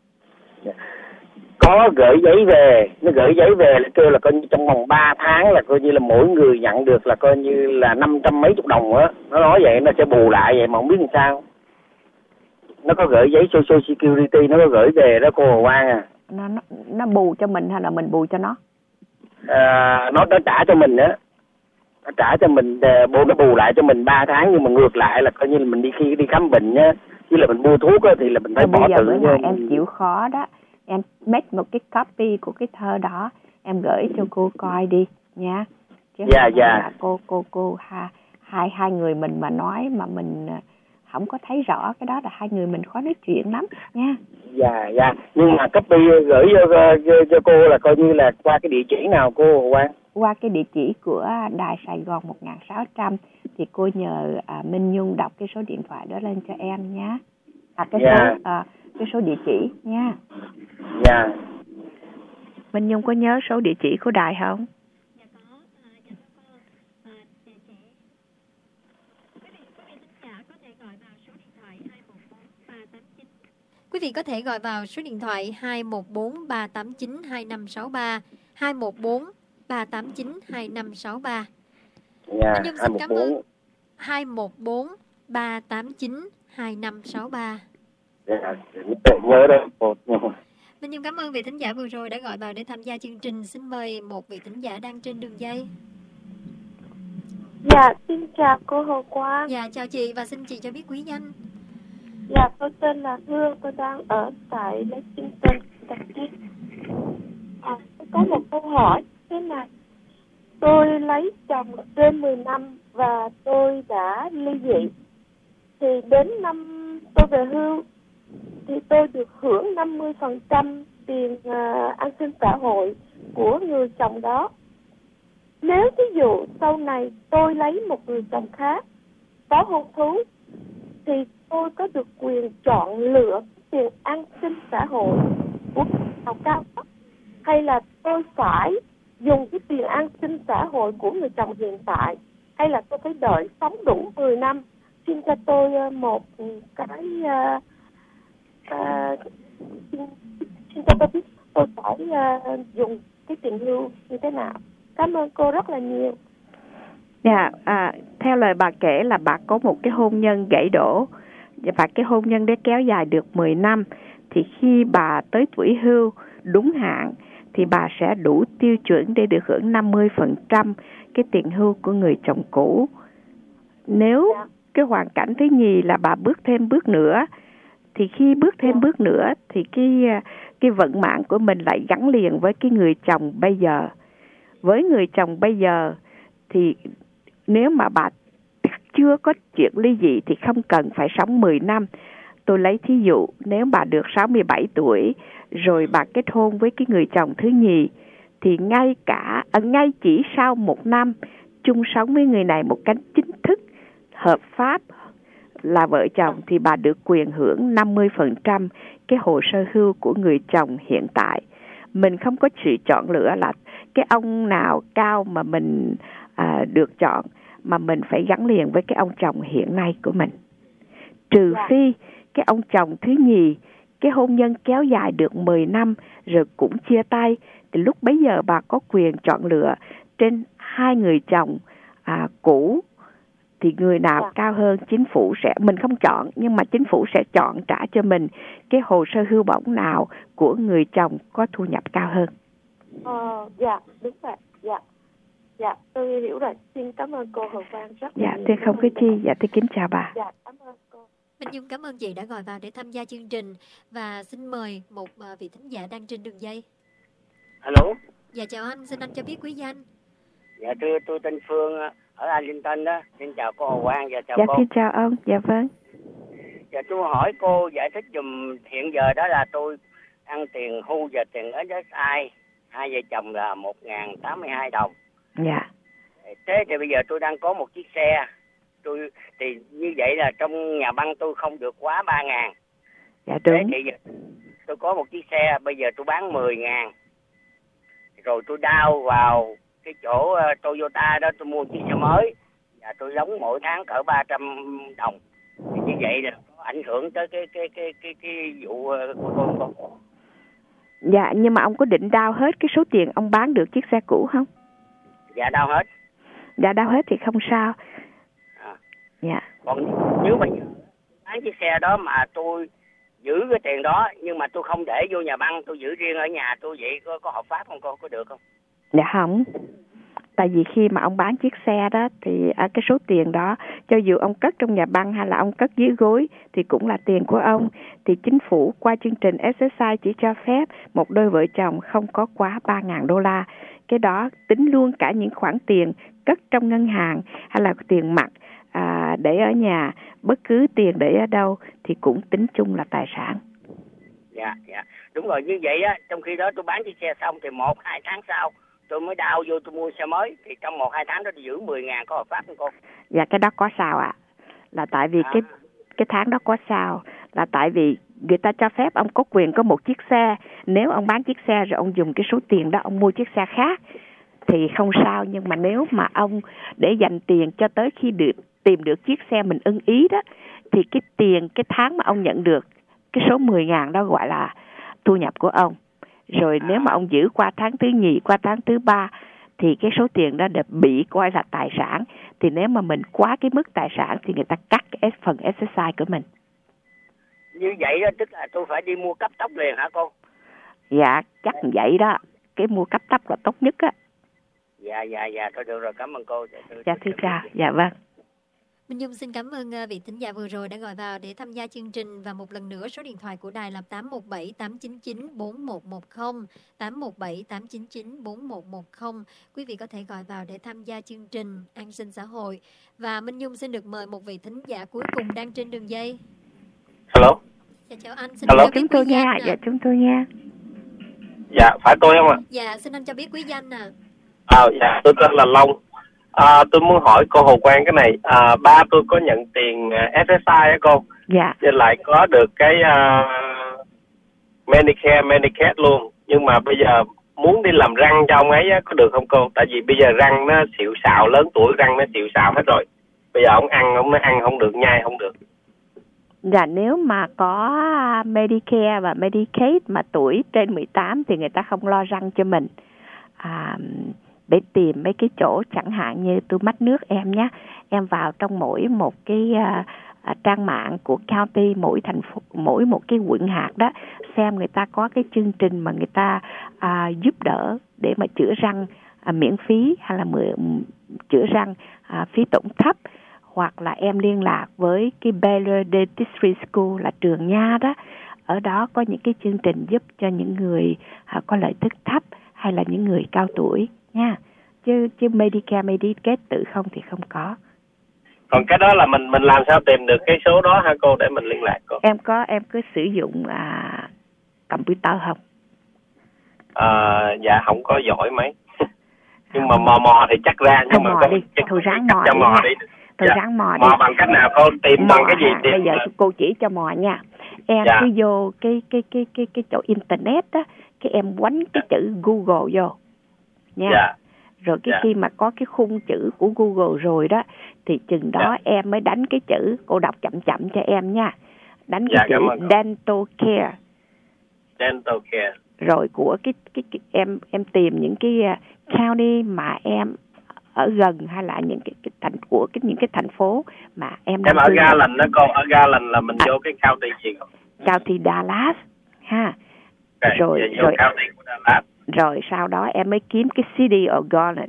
Có gửi giấy về, nó gửi giấy về là kêu là coi như trong vòng 3 tháng là coi như là mỗi người nhận được là coi như là 500 mấy chục đồng á. Nó nói vậy nó sẽ bù lại vậy mà không biết làm sao. Nó có gửi giấy Social Security, nó có gửi về đó cô Hồ Quang à. Nó bù cho mình hay là mình bù cho nó? Nó trả cho mình á. Nó trả cho mình, nó bù lại cho mình 3 tháng, nhưng mà ngược lại là coi như là mình đi khám bệnh á, chứ là mình mua thuốc á thì là mình phải bỏ tự nhiên. Em chịu khó đó. Em make một cái copy của cái thơ đó, em gửi cho cô coi đi nha. Chứ cô hai người mình mà nói mà mình không có thấy rõ cái đó là hai người mình khó nói chuyện lắm nha. Nhưng mà copy gửi cho cô là coi như là qua cái địa chỉ nào cô Hồ Quang? Qua cái địa chỉ của Đài Sài Gòn 1600 thì cô nhờ Minh Nhung đọc cái số điện thoại đó lên cho em nhé. cái số địa chỉ nha. Dạ. Minh Nhung có nhớ số địa chỉ của đài không? Quý vị có thể gọi vào số điện thoại 214 389 2563, 214 389 2563. Dạ, Minh Nhung xin cảm ơn 214 389 2563. Dạ, nhớ đấy. Minh Nhung cảm ơn vị thính giả vừa rồi đã gọi vào để tham gia chương trình. Xin mời một vị thính giả đang trên đường dây. Dạ, xin chào cô Hồ Quang. Dạ, chào chị và xin chị cho biết quý danh. Dạ, tôi tên là Hương, tôi đang ở tại Lexington, Texas. Tôi có một câu hỏi thế này. Tôi lấy chồng trên 10 năm và tôi đã ly dị. Thì đến năm tôi về hưu thì tôi được hưởng 50% tiền an sinh xã hội của người chồng đó. Nếu ví dụ sau này tôi lấy một người chồng khác có hôn thú thì tôi có được quyền chọn lựa tiền an sinh xã hội của chồng cao cấp, hay là tôi phải dùng cái tiền an sinh xã hội của người chồng hiện tại, hay là tôi phải đợi sống đủ 10 năm? Xin cho tôi một cái xin cho tôi biết tôi phải dùng cái tiền hưu như thế nào. Cảm ơn cô rất là nhiều. Dạ, theo lời bà kể là bà có một cái hôn nhân gãy đổ và cái hôn nhân đấy kéo dài được 10 năm. Thì khi bà tới tuổi hưu đúng hạn thì bà sẽ đủ tiêu chuẩn để được hưởng 50% cái tiền hưu của người chồng cũ. Nếu cái hoàn cảnh thứ nhì là bà bước thêm bước nữa, thì khi bước thêm bước nữa thì cái vận mạng của mình lại gắn liền với cái người chồng bây giờ. Với người chồng bây giờ thì nếu mà bà chưa có chuyện ly dị thì không cần phải sống 10 năm. Tôi lấy thí dụ, nếu bà được 67 tuổi rồi bà kết hôn với cái người chồng thứ nhì thì ngay chỉ sau 1 năm chung sống với người này một cách chính thức hợp pháp là vợ chồng thì bà được quyền hưởng 50% cái hồ sơ hưu của người chồng hiện tại. Mình không có sự chọn lựa là cái ông nào cao mà mình được chọn, mà mình phải gắn liền với cái ông chồng hiện nay của mình. Trừ phi cái ông chồng thứ nhì, cái hôn nhân kéo dài được 10 năm rồi cũng chia tay, thì lúc bấy giờ bà có quyền chọn lựa trên hai người chồng cũ, thì người nào cao hơn chính phủ sẽ, mình không chọn nhưng mà chính phủ sẽ chọn trả cho mình cái hồ sơ hưu bổng nào của người chồng có thu nhập cao hơn. Dạ, đúng vậy. Dạ, tôi hiểu rồi. Xin cảm ơn cô Hồng Quang rất nhiều. Dạ, tôi không có chi. Dạ, tôi kính chào bà. Dạ, cảm ơn cô. Minh Nhung cảm ơn chị đã gọi vào để tham gia chương trình và xin mời một vị thính giả đang trên đường dây. Alo. Dạ, chào anh, xin anh cho biết quý danh. Dạ, tôi tên Phương ở Arlington đó. Xin chào cô Hồng Quang và chào dạ, cô. Dạ, xin chào ông. Dạ vâng. Dạ, tôi hỏi cô giải thích dùm hiện giờ đó là tôi ăn tiền hưu và tiền SSI hai vợ chồng là 1.082 đồng. Dạ. Thế thì bây giờ tôi đang có một chiếc xe. Thì như vậy là trong nhà băng tôi không được quá 3.000. Dạ đúng. Thế thì giờ tôi có một chiếc xe, bây giờ tôi bán 10.000. Rồi tôi đao vào cái chỗ Toyota đó, tôi mua chiếc xe mới. Và tôi đóng mỗi tháng cỡ 300 đồng. Thì như vậy là có ảnh hưởng tới cái vụ của tôi không? Dạ, nhưng mà ông có định đao hết cái số tiền ông bán được chiếc xe cũ không? Dạ, đao hết. Dạ, đao hết thì không sao. Dạ. Còn nếu mà bán chiếc xe đó mà tôi giữ cái tiền đó nhưng mà tôi không để vô nhà băng, tôi giữ riêng ở nhà tôi, vậy có hợp pháp không cô? Có được không? Dạ không. Tại vì khi mà ông bán chiếc xe đó thì cái số tiền đó, cho dù ông cất trong nhà băng hay là ông cất dưới gối thì cũng là tiền của ông. Thì chính phủ qua chương trình SSI chỉ cho phép một đôi vợ chồng không có quá 3.000 đô la. Cái đó tính luôn cả những khoản tiền cất trong ngân hàng hay là tiền mặt để ở nhà, bất cứ tiền để ở đâu thì cũng tính chung là tài sản. Dạ, đúng rồi, như vậy á, trong khi đó tôi bán chiếc xe xong thì 1-2 tháng sau tôi mới đao vô tôi mua xe mới, thì trong 1-2 tháng đó tôi giữ 10.000 có hợp pháp không cô? Dạ, cái đó có sao ạ? Là tại vì cái tháng đó có sao là tại vì người ta cho phép ông có quyền có một chiếc xe. Nếu ông bán chiếc xe rồi ông dùng cái số tiền đó ông mua chiếc xe khác thì không sao. Nhưng mà nếu mà ông để dành tiền cho tới khi tìm được chiếc xe mình ưng ý đó, thì cái tiền, cái tháng mà ông nhận được cái số 10.000 đó gọi là thu nhập của ông. Rồi nếu mà ông giữ qua tháng thứ nhì, qua tháng thứ ba thì cái số tiền đó được bị coi là tài sản. Thì nếu mà mình quá cái mức tài sản thì người ta cắt cái phần exercise của mình. Như vậy đó tức là tôi phải đi mua cấp tốc liền hả cô? Dạ chắc vậy đó. Cái mua cấp tốc là tốt nhất á. Dạ thôi được rồi, cảm ơn cô. Dạ thưa cha. Dạ vâng. Minh Nhung xin cảm ơn vị thính giả vừa rồi đã gọi vào để tham gia chương trình, và một lần nữa số điện thoại của đài là 817 899 4110, 817 899 4110. Quý vị có thể gọi vào để tham gia chương trình An sinh xã hội. Và Minh Nhung xin được mời một vị thính giả cuối cùng đang trên đường dây. Hello. Dạ chào anh, xin Hello. cho biết Chúng tôi quý danh nha, dạ chúng tôi nha. Dạ phải tôi không ạ? Dạ xin anh cho biết quý danh nè. Dạ tôi tên là Long. Tôi muốn hỏi cô Hồ Quang cái này. Ba tôi có nhận tiền SSI á cô. Dạ. Với lại có được cái Medicare, Medicaid luôn. Nhưng mà bây giờ muốn đi làm răng cho ông ấy á, có được không cô? Tại vì bây giờ răng nó xịu xạo, lớn tuổi răng nó xịu xạo hết rồi. Bây giờ ông nó ăn không được, nhai không được. Dạ nếu mà có Medicare và Medicaid mà tuổi trên 18 thì người ta không lo răng cho mình. Để tìm mấy cái chỗ chẳng hạn như tôi mách nước em nhé. Em vào trong mỗi một cái trang mạng của county, mỗi thành phố, mỗi một cái quận hạt đó, xem người ta có cái chương trình mà người ta giúp đỡ để mà chữa răng miễn phí, hay là chữa răng phí tổn thấp. Hoặc là em liên lạc với cái Baylor Dentistry School là trường nha đó. Ở đó có những cái chương trình giúp cho những người có lợi tức thấp hay là những người cao tuổi nha. Chứ Medicare, Medicaid tự không thì không có. Còn cái đó là mình làm sao tìm được cái số đó hả cô, để mình liên lạc cô? Em cứ sử dụng computer không? Dạ không có giỏi mấy. Nhưng mà mò thì chắc ra, nhưng mà mò đi, thôi ráng mò đi. Mò đi. Tôi ráng mò đi. Mò bằng cách nào cô? Tìm bằng cái gì? Bây giờ cô chỉ cho mò nha. Em cứ vô cái chỗ internet á, cái em quánh cái chữ Google vô nha. Rồi khi mà có cái khung chữ của Google rồi đó thì chừng đó em mới đánh cái chữ, cô đọc chậm chậm cho em nha. Đánh cái chữ Dental Care. Dental Care. Rồi của cái em tìm những cái county mà em ở gần, hay là những cái thành của những cái thành phố mà em ở Garland đó cô. Ở Garland là mình vô cái county gì không? County Dallas ha. Rồi county của Dallas. Rồi sau đó em mới kiếm cái city of Garland.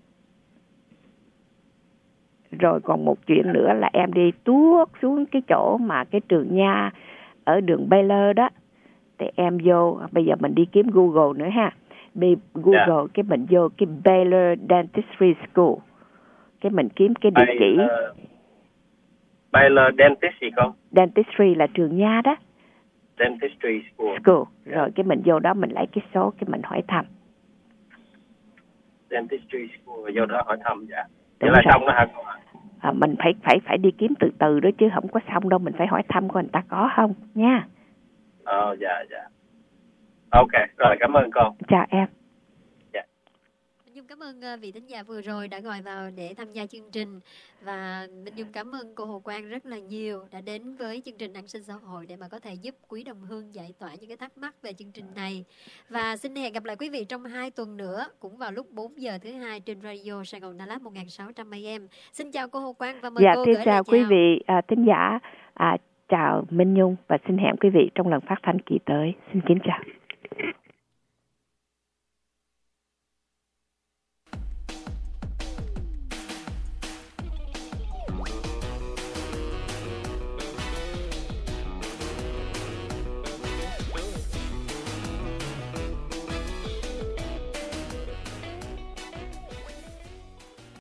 Rồi còn một chuyện nữa là em đi tuốt xuống cái chỗ mà cái trường nha ở đường Baylor đó. Thì em vô, bây giờ mình đi kiếm Google nữa ha. Google cái mình vô cái Baylor Dentistry School. Cái mình kiếm cái địa chỉ. Baylor Dentistry không? Dentistry là trường nha đó. Dentistry School. Rồi cái mình vô đó mình lấy cái số, cái mình hỏi thăm. Dentistry School, rồi vô đó hỏi thăm. Dạ. Vậy là xong đó hả cô? Mình phải đi kiếm từ từ đó chứ không có xong đâu, mình phải hỏi thăm coi người ta có không nha. Dạ. Ok, rồi cảm ơn cô. Chào em. Minh Nhung cảm ơn vị thính giả vừa rồi đã gọi vào để tham gia chương trình. Và Minh Nhung cảm ơn cô Hồ Quang rất là nhiều đã đến với chương trình An sinh xã hội để mà có thể giúp quý đồng hương giải tỏa những cái thắc mắc về chương trình này. Và xin hẹn gặp lại quý vị trong 2 tuần nữa, cũng vào lúc 4 giờ thứ Hai trên Radio Sài Gòn Đà Lạt 1600 AM. Xin chào cô Hồ Quang và mời cô gửi lời chào quý vị thính giả. Chào Minh Nhung và xin hẹn quý vị trong lần phát thanh kỳ tới. Xin kính chào.